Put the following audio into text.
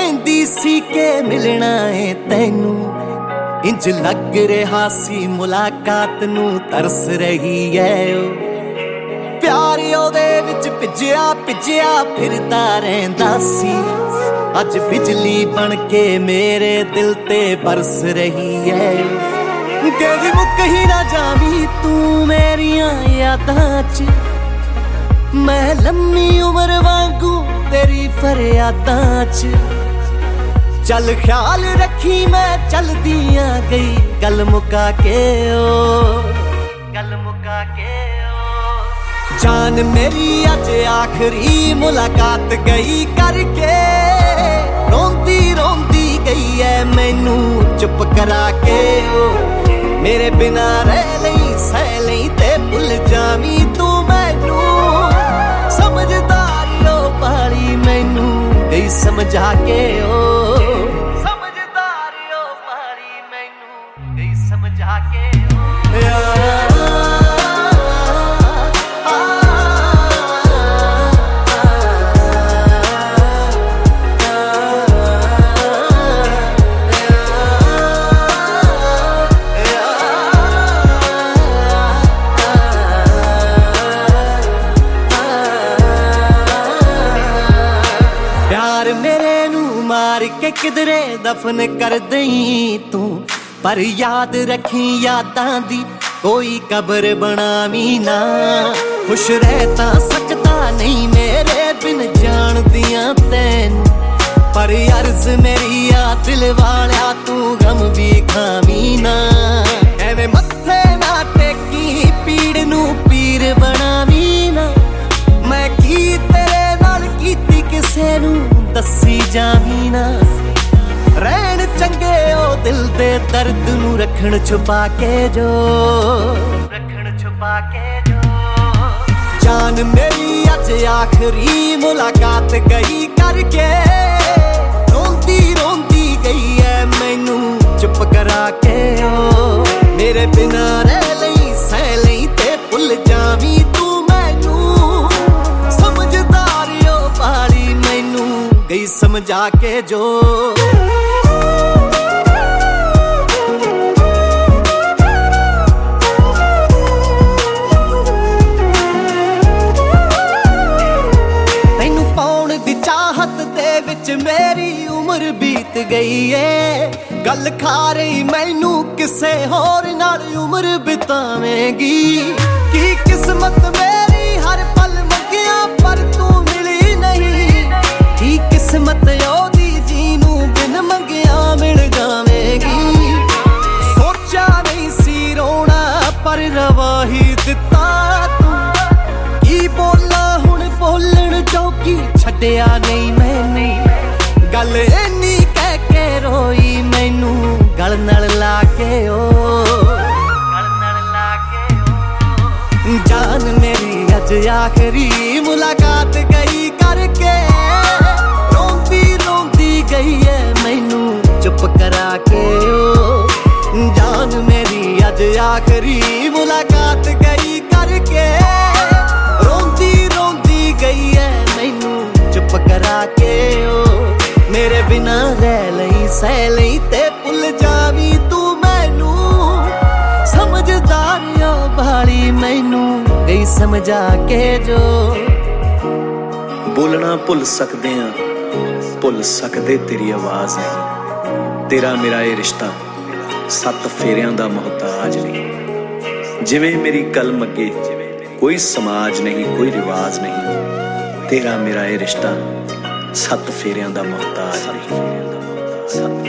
कहंदी सी के मिलना है तैनू, इंज लग रहा सी मुलाकात नू तरस रही है। प्यार ओदे विच भिज्जिया भिज्जिया फिरदा रहिंदा सी, अज बिजली बन के मेरे दिल ते बरस रही है। कदी मुक ही ना जावी तू मेरियां यादां च, मैं लम्मी उम्र वांगू तेरी फरियादां च। चल ख्याल रखी मैं चलदियां गई गल मुका के ओ, गल मुका के ओ। जान मेरी अज आखिरी मुलाकात गई करके, रोंदी रोंदी गई है मैनू चुप करा के ओ। मेरे बिना रह लई सह लई ते भुल जावी तू मैनू, समझदारी ओ पाली मैनू गई समझा के ओ। समझदारी ओ पाली मैनू गई समझा के ओ। मेरे नू मार के किधरे दफन कर दई तू, पर याद रखी यादां दी कोई कब्र बनावी ना। खुश रहता सकता नहीं मेरे बिन जान दियां तैनू, पर अर्ज मेरी आ दिल वालिया तू गम भी खावी ना। एवें मत्थे ना टेकी पीड़ नू पीर बनावी ना, मैं की तेरे नाल कीती किसे नू दसी जावी ना। रहन चंगे ओ दिल दे दर्द नू रखन छुपा के जो, रखन छुपा के जो। जान मेरी अज आखिरी मुलाकात गई करके, रोंदी रोंदी गई है मैनू चुप करा के ओ। मेरे बिना रह लई सह लई ते भुल जावी तू मैनू, समझदारी ओ पाली मैनू गई समझा के जो। तैनू पाउण दी चाहत दे विच मेरी उम्र बीत गई है, गल खा रही मैनू किसे होर नाल उम्र बितावेंगी। की किस्मत मेरी हर पल मंगिया पर तू मिली नहीं, की किस्मत ओदी जीनू बिन मंगिया मिल जावेगी। सोचा नहीं सी रोना पर रवा ही दिता तू, की बोला हुण बोलण चौकी छड्डिया नहीं मैंने। गल इन्नी कह के रोई मैनू गल नाल ला के ओ, गल नाल ला के ओ। जान मेरी अज आखिरी मुलाकात गई करके, गई है मैनू चुप करा के ओ। जान मेरी अज आखिरी मुलाकात गई करके, रोंदी रोंदी गई है मैनू चुप करा के ओ। मेरे बिना रह लई सह लई ते भुल जावी तू मैनू, समझदारी ओ भाली मैनू गई समझा के जो। बोलना भुल सकदे आ, भुल सकदे तेरी आवाज़ नहीं। तेरा मेरा ये रिश्ता 7 फेरियां दा मोहताज नहीं। जिवें मेरी कलम अगे कोई समाज नहीं कोई रिवाज नहीं, तेरा मेरा ये रिश्ता 7 फेरियां दा मोहताज नहीं।